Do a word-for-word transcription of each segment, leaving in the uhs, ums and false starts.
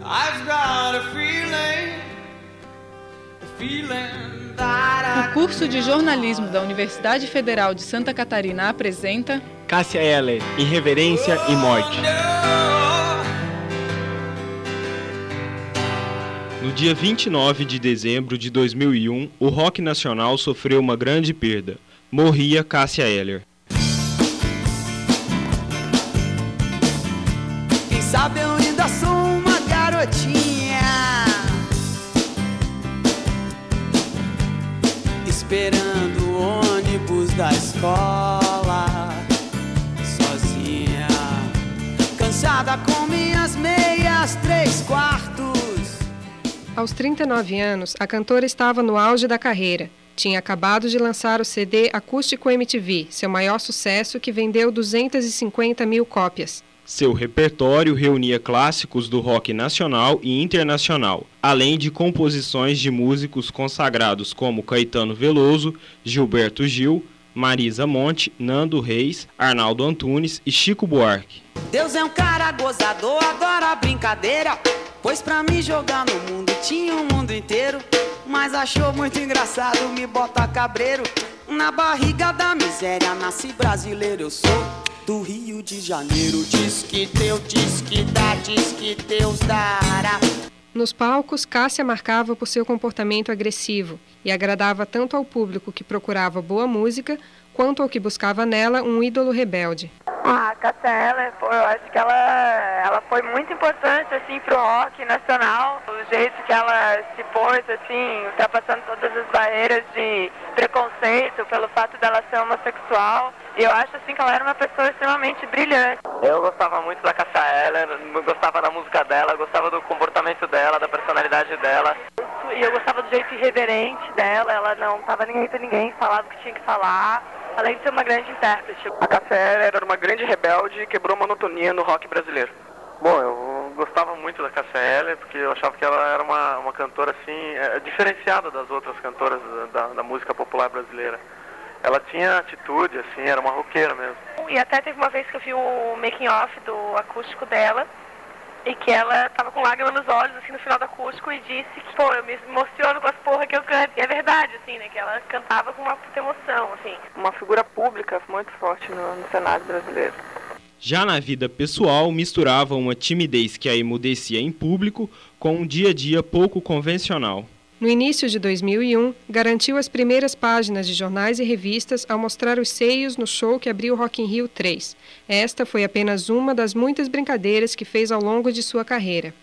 O curso de jornalismo da Universidade Federal de Santa Catarina apresenta Cássia Eller, Irreverência e Morte. No dia vinte e nove de dezembro de dois mil e um, o rock nacional sofreu uma grande perda. Morria Cássia Eller. Quem sabe eu ainda sou uma garotinha esperando o ônibus da escola, sozinha, cansada com minhas meias três quartos. Aos trinta e nove anos, a cantora estava no auge da carreira. Tinha acabado de lançar o C D Acústico M T V, seu maior sucesso, que vendeu duzentas e cinquenta mil cópias. Seu repertório reunia clássicos do rock nacional e internacional, além de composições de músicos consagrados como Caetano Veloso, Gilberto Gil, Marisa Monte, Nando Reis, Arnaldo Antunes e Chico Buarque. Deus é um cara gozador, adora brincadeira, pois pra me jogar no mundo tinha um mundo inteiro, mas achou muito engraçado me botar cabreiro. Na barriga da miséria nasci brasileiro, eu sou do Rio de Janeiro. Diz que Deus, diz que dá, diz que Deus dará. Nos palcos, Cássia marcava por seu comportamento agressivo e agradava tanto ao público que procurava boa música, quanto ao que buscava nela um ídolo rebelde. A Cássia Eller, eu acho que ela, ela foi muito importante assim, pro rock nacional. O jeito que ela se pôs, assim, ultrapassando todas as barreiras de preconceito pelo fato dela ser homossexual. E eu acho assim, que ela era uma pessoa extremamente brilhante. Eu gostava muito da Cássia Eller, gostava da música dela, gostava do comportamento dela, da personalidade dela. E eu gostava do jeito irreverente dela, ela não estava nem aí pra ninguém, falava o que tinha que falar, além de ser uma grande intérprete. A Cássia Eller era uma grande rebelde e quebrou a monotonia no rock brasileiro. Bom, eu gostava muito da Cássia Eller, porque eu achava que ela era uma, uma cantora assim, é, diferenciada das outras cantoras da, da música popular brasileira. Ela tinha atitude, assim, era uma roqueira mesmo. E até teve uma vez que eu vi o making off do acústico dela, e que ela tava com lágrimas nos olhos, assim, no final do acústico, e disse que, pô, eu me emociono com as porra que eu canto. E é verdade, assim, né, que ela cantava com uma puta emoção, assim. Uma figura pública muito forte no, no cenário brasileiro. Já na vida pessoal, misturava uma timidez que a emudecia em público com um dia a dia pouco convencional. No início de dois mil e um, garantiu as primeiras páginas de jornais e revistas ao mostrar os seios no show que abriu o Rock in Rio três. Esta foi apenas uma das muitas brincadeiras que fez ao longo de sua carreira.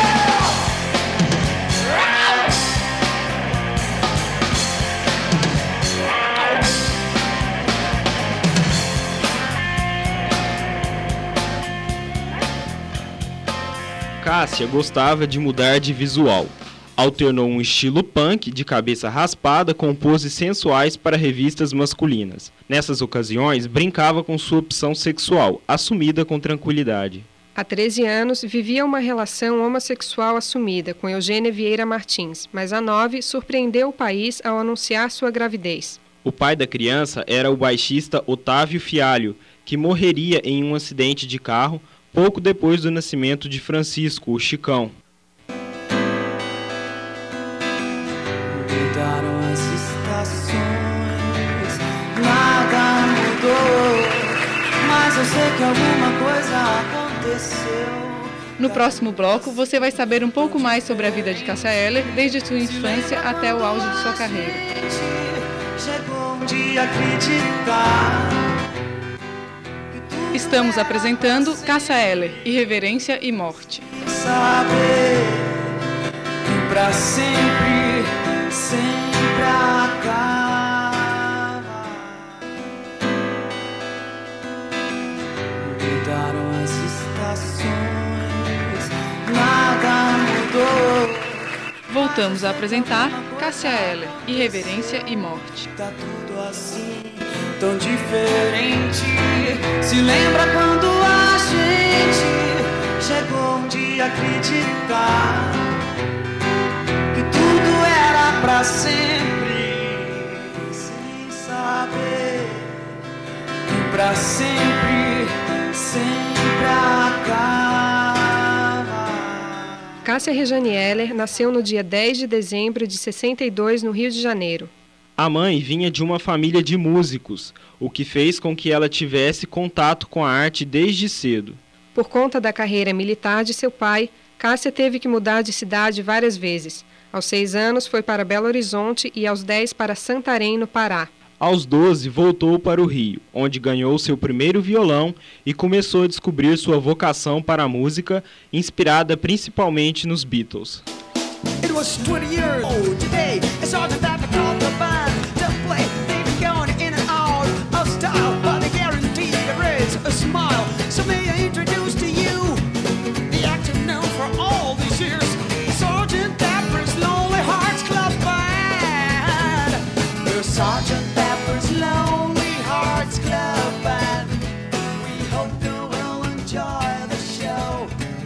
Cássia gostava de mudar de visual. Alternou um estilo punk de cabeça raspada com poses sensuais para revistas masculinas. Nessas ocasiões, brincava com sua opção sexual, assumida com tranquilidade. Há treze anos, vivia uma relação homossexual assumida com Eugênia Vieira Martins, mas há nove surpreendeu o país ao anunciar sua gravidez. O pai da criança era o baixista Otávio Fialho, que morreria em um acidente de carro pouco depois do nascimento de Francisco, o Chicão. Mudaram as estações, nada mudou, mas eu sei que alguma coisa aconteceu. No próximo bloco, você vai saber um pouco mais sobre a vida de Cássia Eller, desde sua infância até o auge de sua carreira. Chegou um dia acreditar. Estamos apresentando Cássia Eller, Irreverência e Morte. Saber que pra sempre, sempre acaba. Mudaram as estações, nada mudou. Voltamos a apresentar Cássia Eller, Irreverência e Morte. Tá tudo assim, tão diferente. Se lembra quando a gente chegou um dia a acreditar que tudo era pra sempre, sem saber que pra sempre, sempre acaba. Cássia Rejane Heller nasceu no dia dez de dezembro de sessenta e dois, no Rio de Janeiro. A mãe vinha de uma família de músicos, o que fez com que ela tivesse contato com a arte desde cedo. Por conta da carreira militar de seu pai, Cássia teve que mudar de cidade várias vezes. Aos seis anos foi para Belo Horizonte e aos dez para Santarém, no Pará. Aos doze, voltou para o Rio, onde ganhou seu primeiro violão e começou a descobrir sua vocação para a música, inspirada principalmente nos Beatles. It was twenty years old today. It's hard to that call the band to play. They've gone in and out of style, but they guarantee to raise a smile. So may I introduce to you the actor known for all these years, Sergeant Pepper's Lonely Hearts Club Band. The Sergeant Pepper's Lonely Hearts Club Band. We hope you will enjoy the show.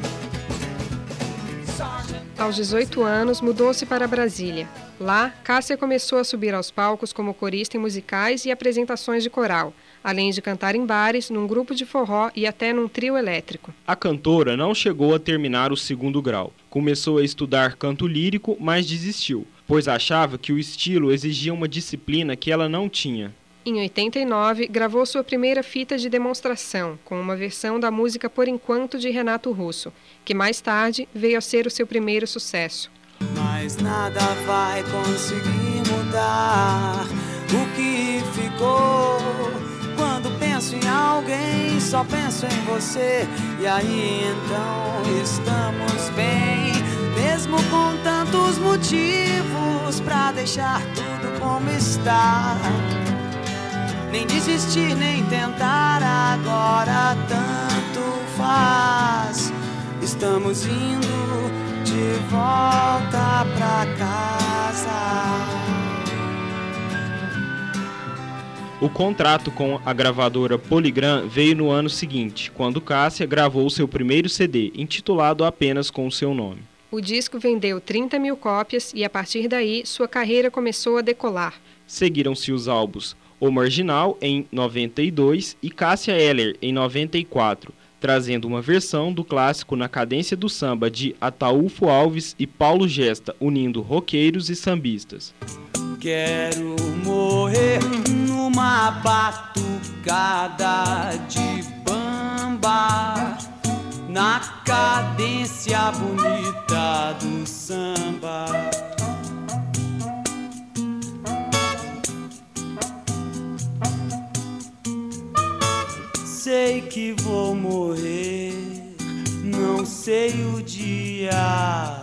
Sergeant Aos dezoito anos, mudou-se para Brasília. Lá, Cássia começou a subir aos palcos como corista em musicais e apresentações de coral, além de cantar em bares, num grupo de forró e até num trio elétrico. A cantora não chegou a terminar o segundo grau. Começou a estudar canto lírico, mas desistiu, pois achava que o estilo exigia uma disciplina que ela não tinha. Em oitenta e nove, gravou sua primeira fita de demonstração, com uma versão da música Por Enquanto de Renato Russo, que mais tarde veio a ser o seu primeiro sucesso. Mas nada vai conseguir mudar o que ficou. Quando penso em alguém, só penso em você. E aí então estamos bem, mesmo com tantos motivos pra deixar tudo como está. Nem desistir, nem tentar, agora tanto faz. Estamos indo de volta pra casa. O contrato com a gravadora Polygram veio no ano seguinte, quando Cássia gravou seu primeiro C D, intitulado apenas com o seu nome. O disco vendeu trinta mil cópias e, a partir daí, sua carreira começou a decolar. Seguiram-se os álbuns O Marginal, em noventa e dois, e Cássia Eller, em noventa e quatro, trazendo uma versão do clássico na cadência do samba de Ataúfo Alves e Paulo Gesta, unindo roqueiros e sambistas. Quero morrer numa batucada de bamba, na cadência bonita do samba. Sei que vou morrer, não sei o dia.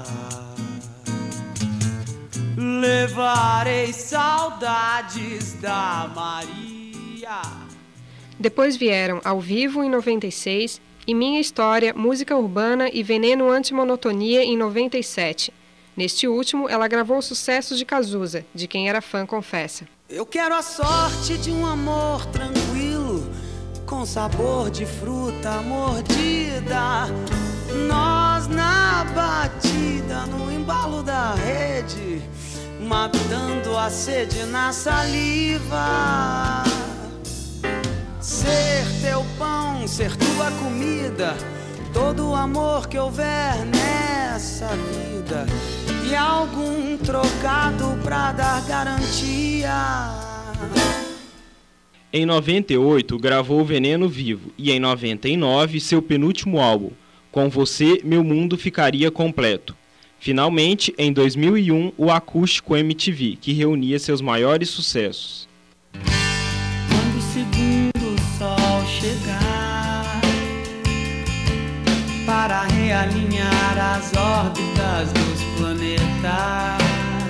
Levarei saudades da Maria. Depois vieram Ao Vivo, em noventa e seis, e Minha História, Música Urbana e Veneno Antimonotonia, em noventa e sete. Neste último, ela gravou sucessos de Cazuza, de quem era fã, confessa. Eu quero a sorte de um amor tranquilo, com sabor de fruta mordida. Nós na batida, no embalo da rede, matando a sede na saliva. Ser teu pão, ser tua comida, todo o amor que houver nessa vida, e algum trocado pra dar garantia. Em noventa e oito, gravou Veneno Vivo e em noventa e nove, seu penúltimo álbum, Com Você, Meu Mundo Ficaria Completo. Finalmente, em dois mil e um, o Acústico M T V, que reunia seus maiores sucessos. Quando o segundo sol chegar para realinhar as órbitas dos planetas,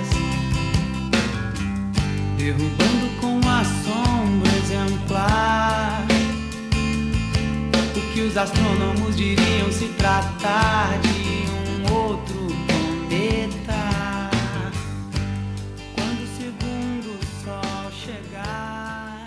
derrubando com a sombra exemplar o que os astrônomos diriam se tratar de um outro cometa. Quando o segundo sol chegar,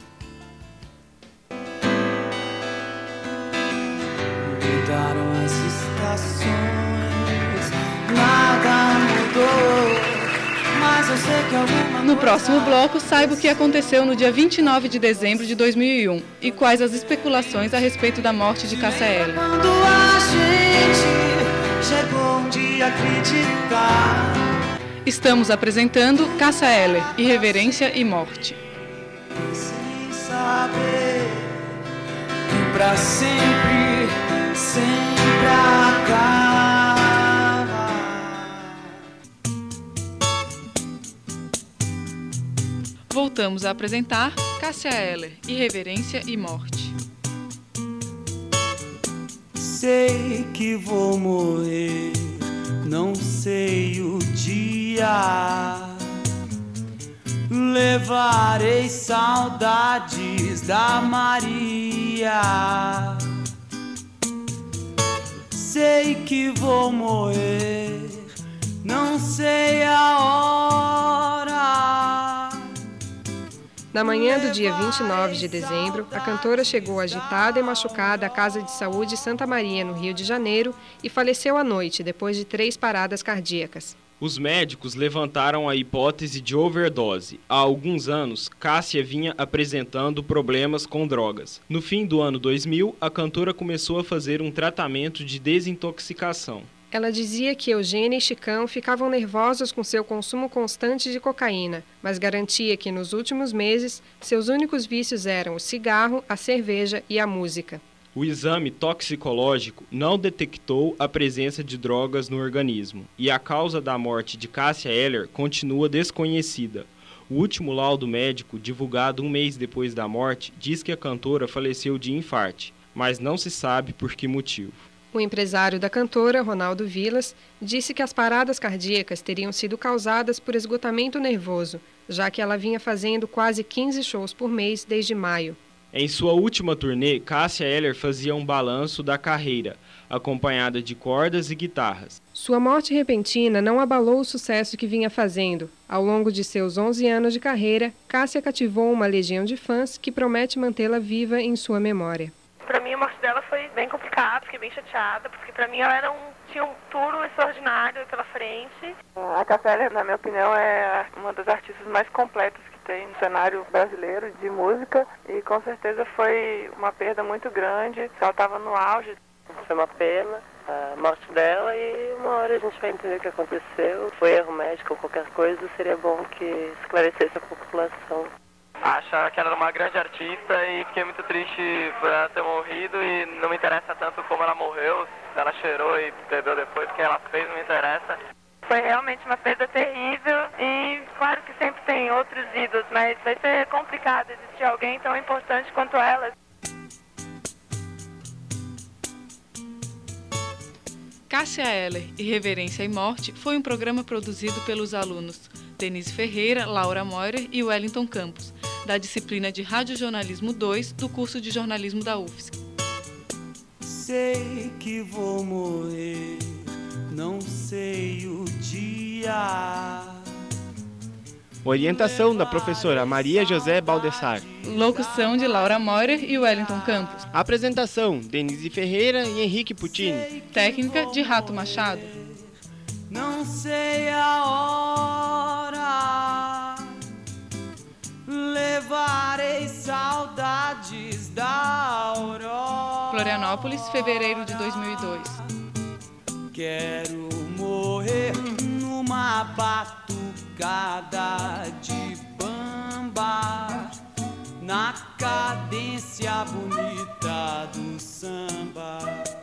mudaram as estações, nada mudou, mas eu sei que alguma No próximo bloco, saiba o que aconteceu no dia vinte e nove de dezembro de dois mil e um e quais as especulações a respeito da morte de Cássia Eller. Quando a gente chegou de acreditar. Estamos apresentando Cássia Eller, Irreverência e Morte. Sem saber que pra sempre, sempre acaba. Voltamos a apresentar Cássia Eller, Irreverência e Morte. Sei que vou morrer, não sei o dia. Levarei saudades da Maria. Sei que vou morrer, não sei a hora. Na manhã do dia vinte e nove de dezembro, a cantora chegou agitada e machucada à Casa de Saúde Santa Maria, no Rio de Janeiro, e faleceu à noite, depois de três paradas cardíacas. Os médicos levantaram a hipótese de overdose. Há alguns anos, Cássia vinha apresentando problemas com drogas. No fim do ano dois mil, a cantora começou a fazer um tratamento de desintoxicação. Ela dizia que Eugênia e Chicão ficavam nervosos com seu consumo constante de cocaína, mas garantia que nos últimos meses seus únicos vícios eram o cigarro, a cerveja e a música. O exame toxicológico não detectou a presença de drogas no organismo e a causa da morte de Cássia Eller continua desconhecida. O último laudo médico, divulgado um mês depois da morte, diz que a cantora faleceu de infarte, mas não se sabe por que motivo. O empresário da cantora, Ronaldo Vilas, disse que as paradas cardíacas teriam sido causadas por esgotamento nervoso, já que ela vinha fazendo quase quinze shows por mês desde maio. Em sua última turnê, Cássia Eller fazia um balanço da carreira, acompanhada de cordas e guitarras. Sua morte repentina não abalou o sucesso que vinha fazendo. Ao longo de seus onze anos de carreira, Cássia cativou uma legião de fãs que promete mantê-la viva em sua memória. Pra mim, a morte dela foi bem complicada, fiquei bem chateada, porque pra mim ela era um, tinha um futuro extraordinário pela frente. A Cássia Eller, na minha opinião, é uma das artistas mais completas que tem no cenário brasileiro de música e com certeza foi uma perda muito grande. Ela estava no auge. Foi uma pena a morte dela e uma hora a gente vai entender o que aconteceu. Foi erro médico ou qualquer coisa, seria bom que esclarecesse a população. Acho que ela era uma grande artista e fiquei muito triste por ela ter morrido e não me interessa tanto como ela morreu, se ela cheirou e bebeu depois, o que ela fez não me interessa. Foi realmente uma perda terrível e claro que sempre tem outros ídolos, mas vai ser complicado existir alguém tão importante quanto ela. Cássia Eller, Irreverência e Morte foi um programa produzido pelos alunos Denise Ferreira, Laura Moirer e Wellington Campos, da disciplina de Radiojornalismo dois do curso de jornalismo da U F S C. Sei que vou morrer, não sei o dia. Orientação da professora Maria José Baldessar. Locução de Laura Moirer e Wellington Campos. Apresentação, Denise Ferreira e Henrique Puccini. Técnica de Rato Machado. Não sei a hora, levarei saudades da aurora. Florianópolis, fevereiro de dois mil e dois. Quero morrer numa batucada de bamba, na cadência bonita do samba.